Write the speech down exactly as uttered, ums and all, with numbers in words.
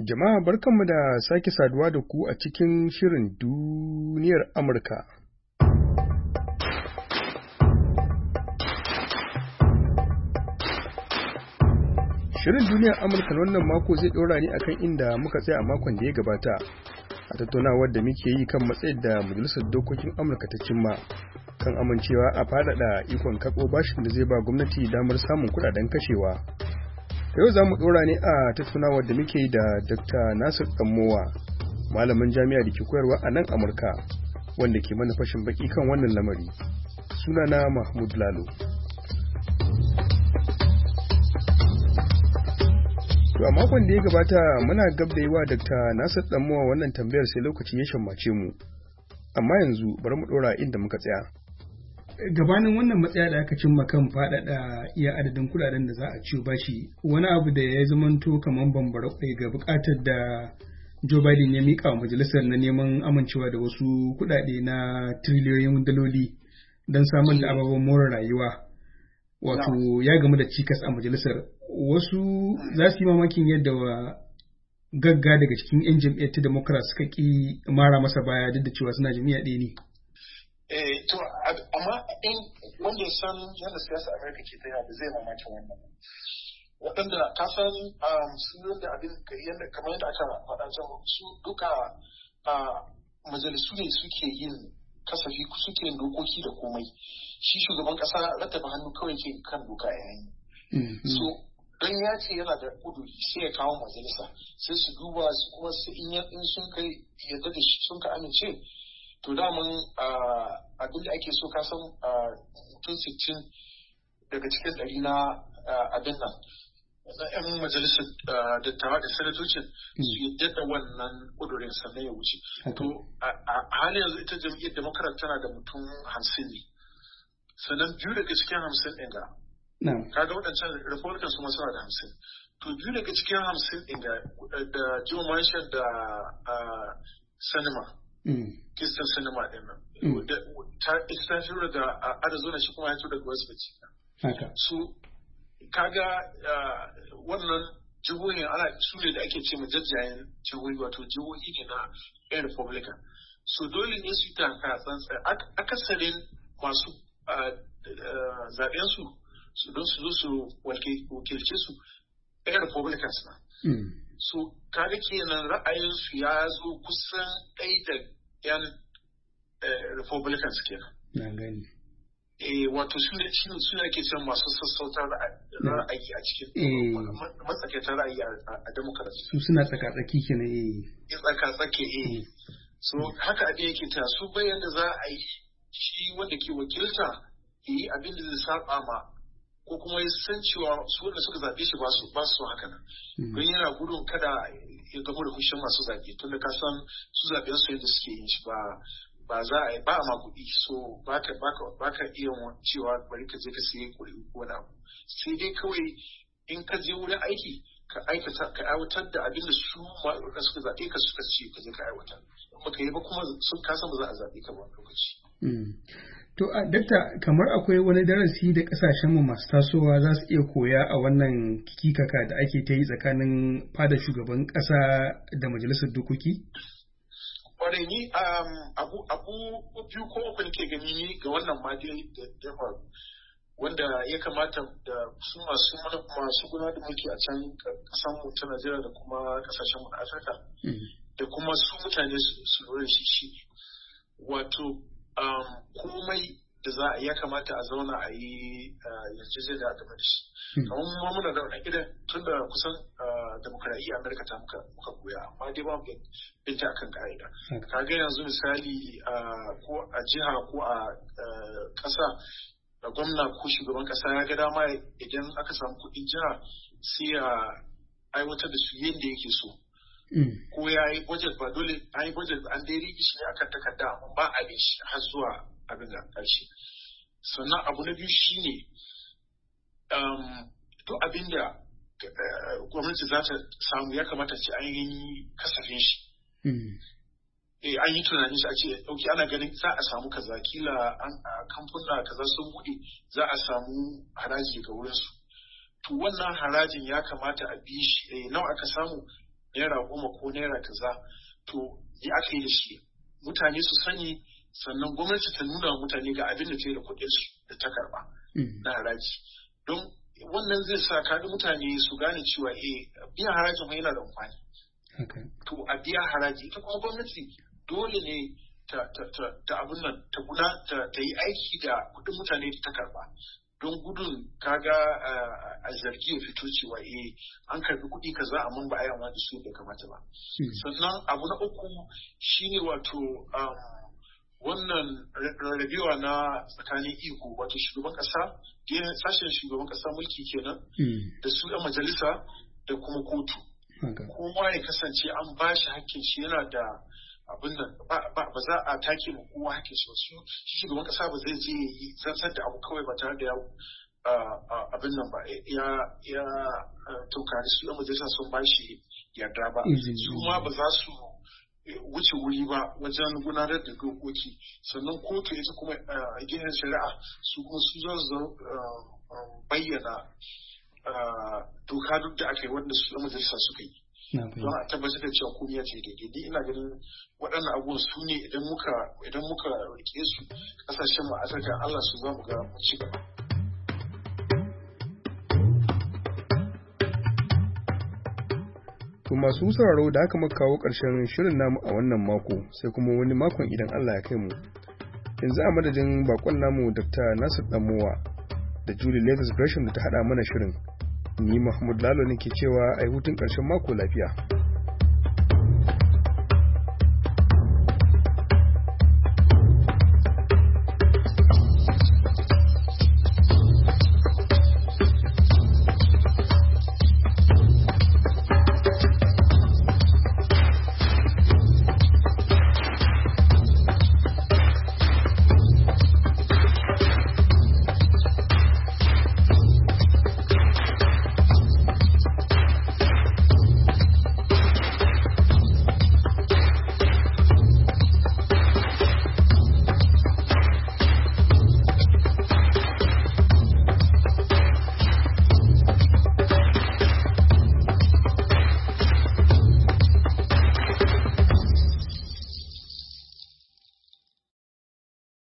Jama'a barkanmu da sake saduwa da ku a cikin shirin duniyar Amurka. Shirin duniyar Amurka na wannan mako zai ɗora ne akan inda muka tsaya a makon da ya gabata, a tattaunawar da muke yi kan matsayin da Majalisar Dokokin Amurka ta cimma kan amincewa a faɗaɗa ikon karɓo bashin da zai ba gwamnati damar samun kuɗaɗen kashewa. Yau za mu ɗora ne a tattaunawar da muke yi da Dakta Nasir Ɗanmowa, malamin jami'a da ke koyarwa a nan Amurka, wanda ke mana fashin baki kan wannan lamari. Sunana Mahmud Lalo. To a makon da ya gabata muna gab da yi wa Dakta Nasir Ɗanmowa wannan tambayar sai lokaci ya shammace mu. Amma yanzu bari mu ɗora inda muka tsaya. Gabanin wannan matsaya da aka cimma kan faɗaɗa iya adadin kuɗaɗen da za a ciyo bashi, wani abu da ya zamanto kamar bambara kwai ga buƙatar da Joe Biden ya miƙa wa majalisar na neman amincewa da wasu kuɗaɗe na tiriliyoyin daloli don samar da ababen more rayuwa. Wato ya gamu da cikas a majalisar. Wasu za su yi mamakin yadda wa gagga daga cikin 'yan jam'iyyar ta Democrat suka ƙi mara masa baya duk da cewa suna jam'iyya ɗaya ne. Eh, to, amma in wanda ya san yadda siyasa Amerika ke ta da zai mamaki wannan. Waɗanda ka san su yadda abin yadda kamar yadda aka faɗa can su duka majalisu ne suke yin kasafi suke yin dokoki da komai. Shi shugaban ƙasa rattaba hannu kawai ke kan doka yayin. So don ya ce yana da kuduri sai ya kawo majalisa sai su duba su kuma in sun kai yadda da shi sun ka amince. To daman abin da ake so kasan tun sittin daga cikin ɗari na abin nan na 'yan majalisar dattawa da sanatocin su yadda da wannan ƙudurin sannan ya wuce. To a halin yanzu ita jam'iyyar Democrat tana da mutum hamsin ne. Sannan biyu daga cikin hamsin ɗin ga. Kaga waɗancan Republican su masu da hamsin. To biyu daga cikin hamsin ɗin ga da Joe Manchin da Sinema. Kistan sinima ɗin nan. Ta ita da Arizona shi kuma ya tura daga West Virginia. So kaga wannan jihohin ana su ne da ake ce ma jajjayen jihohi wato jihohi ne na yan Republican. So dole ne su yi taka tsantsa akasarin masu zaɓen su su don su zo su wakilce su yan Republicans na. So kaga kenan ra'ayinsu ya zo kusan ɗai da yan Republicans kenan. Na gani. Eh wato su ne su ne ake cewa masu sassautar ra'ayi a cikin matsakaitar ra'ayi a Democrats. Su suna tsaka-tsaki kenan eh. Tsaka-tsaki eh. So haka abin yake ta su bayan da za a yi shi wanda ke wakilta yi abin da zai saba ma ko kuma ya san cewa su wanda suka zaɓe shi ba su ba su haka nan. Don yana gudun kada ya gamu da fushin masu zaɓe tunda ka san su zaɓen su yadda suke yin shi ba ba za a yi ba a maguɗi so ba ka ba ka iya cewa bari ka je ka siye kuɗi ko wani abu sai dai kawai in ka je wurin aiki ka aikata ka aiwatar da abin da su da suka zaɓe ka suka ce ka je ka aiwatar in baka yi ba kuma sun kasan ba za a zaɓe ka ba lokaci. To, a dakta kamar akwai wani darasi da ƙasashenmu masu tasowa za su iya koya a wannan kikaka da ake ta yi tsakanin fada shugaban ƙasa da majalisar dokoki? Ƙwarai ni abu biyu ko uku nake gani ni ga wannan ma dai da faru wanda ya kamata da su masu masu gudanar da mulki a can ƙasar mu ta Najeriya da kuma ƙasashen mu na Afirka da kuma su mutane su lura shi shi wato Um, komai da za a ya kamata a zauna a yi yarjejeniya a game da shi. Kamar mu muna da wani idan tun da kusan demokradiyya Amerika ta muka koya amma dai ba mu binta akan ka'ida. Kaga yanzu misali ko a jiha ko a ƙasa da gwamna ko shugaban ƙasa ya ga dama idan aka samu kuɗin jiha sai ya aiwatar da su yadda yake so. Ko ya yi budget ba dole an yi budget an dai rigi shi ne akan takarda amma ba abin shi har zuwa abin da ƙarshe sannan abu na biyu shine to abin da gwamnati za ta samu ya kamata ce an yi kasafin shi eh an yi tunanin shi a ce dauki ana ganin za a samu kaza kila an kamfuna kaza sun buɗe za a samu haraji ga wurin su to wannan harajin ya kamata a bi shi nawa aka samu naira goma ko naira kaza to ya aka yi da shi mutane su sani sannan gwamnati ta nuna mutane ga abin da ta yi da kuɗin su da ta karɓa na haraji don wannan zai sa kaɗi mutane su gane cewa eh biyan harajin ma yana da amfani. To a biya haraji ita kuma gwamnati dole ne ta ta abin nan ta guna ta yi aiki da kuɗin mutane da ta karɓa don gudun kaga a zargi ya fito cewa eh an karbi kuɗi kaza amma ba a yi amma da su bai kamata ba. Sannan abu na uku shine wato wannan rarrabewa na tsakanin iko wato shugaban kasa sashen shugaban kasa mulki kenan da su yan majalisa da kuma kotu. Kowa ya kasance an ba shi hakkin shi yana da abin nan ba za a take ma kowa hakkin shi wasu shi shugaban kasa ba zai je yi zantsar da abu kawai ba tare da ya abin nan ba ya ya tunkari su yan majalisa sun ba shi yarda ba su ma ba za su wuce wuri ba wajen gudanar da dokoki sannan kotu ita kuma ginin shari'a su kuma su za su bayyana doka duk da aka yi wanda su yan majalisa suka yi don a tabbatar da cewa komai ya ce daidai ina ganin waɗannan abubuwan su ne idan muka idan muka rike su kasashen mu Afirka Allah su za mu ga mu ci gaba. To masu sauraro da aka muka kawo ƙarshen shirin namu a wannan mako sai kuma wani makon idan Allah ya kai mu. Yanzu a madadin bakon namu Doctor Nasir Damowa da Julie Leathers Gresham da ta haɗa mana shirin. Ni Mahmud Lalo nake cewa ai hutun ƙarshen mako lafiya.